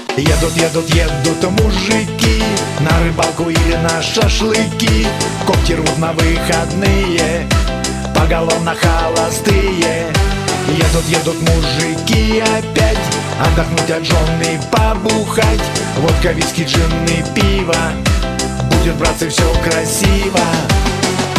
Едут мужики на рыбалку или на шашлыки, когти рвут на выходные, поголовно холостые. Едут мужики опять отдохнуть от жен и побухать. Водка, виски, джин и пиво, будет, братцы, все красиво.